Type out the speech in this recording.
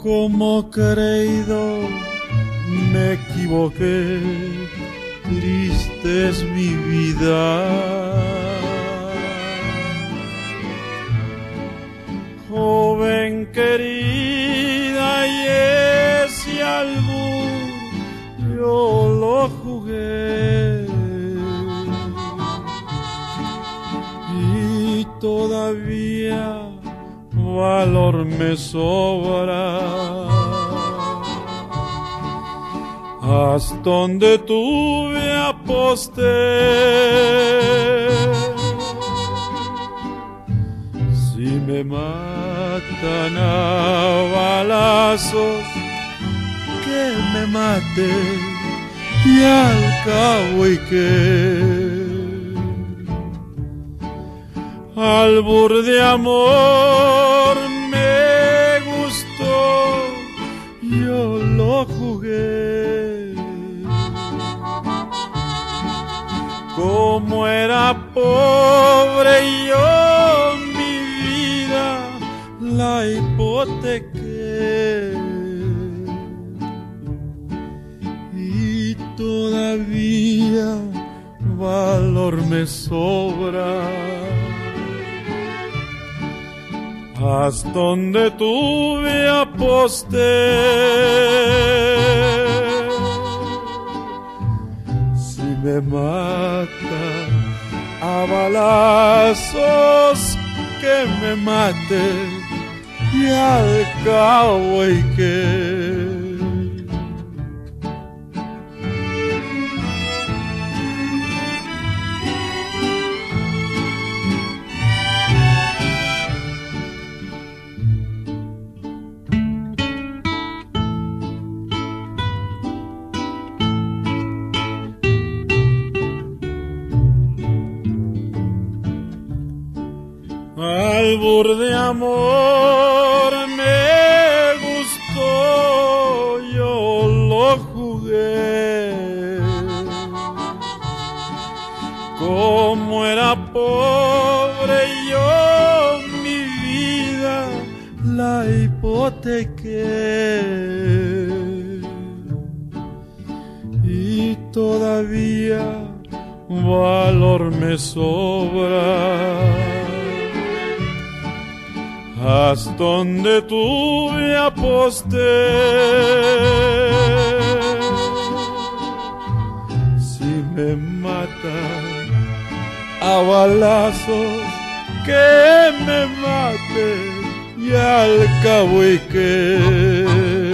Como creído me equivoqué, triste es mi vida. Joven querida, y ese albur yo lo jugué, y todavía valor me sobra. Hasta donde tuve aposté, si me matan a balazos, que me mate, y al cabo y que albur de amor me gustó, yo lo jugué. Como era pobre yo mi vida la hipotequé, y todavía valor me sobra. Hasta donde tuve aposté, si me mata a balazos, que me mate, y al cabo y que albur de amor me gustó, yo lo jugué. Como era pobre yo mi vida la hipotequé, y todavía valor me sobra. Hasta donde tuve aposté, si me matan a balazos, que me mate, y al cabo y que